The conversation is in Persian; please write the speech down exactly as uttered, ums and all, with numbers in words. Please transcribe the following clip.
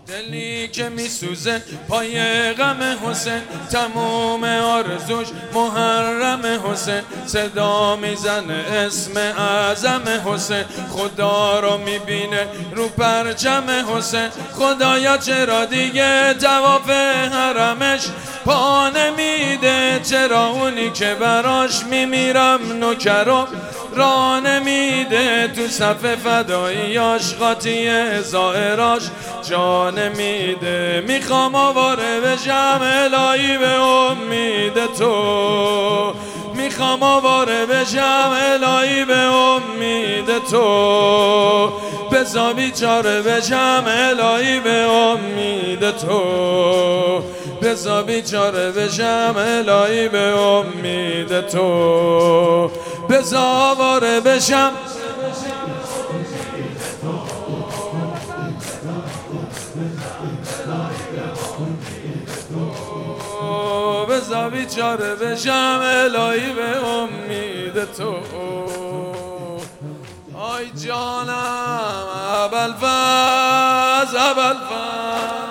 دلی که میسوزه پای غم حسین، تموم آرزوش محرم حسین. صدا میزنه اسم اعظم حسین، خدا رو میبینه رو پرچم حسین. خدایا چرا دیگه طواف حرمش پا نمیده؟ چرا اونی که براش میمیرم نوکرم را نمیده؟ تو صف فداییاش قاطی زائراش جا نمیده. میخوام آواره بشم الهی به امید تو، میخوام آواره بشم الهی به امید تو. بزا بیچاره بشم الهی به امید تو، بزا بیچاره بشم الهی به امید تو. بزا آواره بشم بزا بیچاره بشم الهی به امید تو. آی جانم ابوالفضل ابوالفضل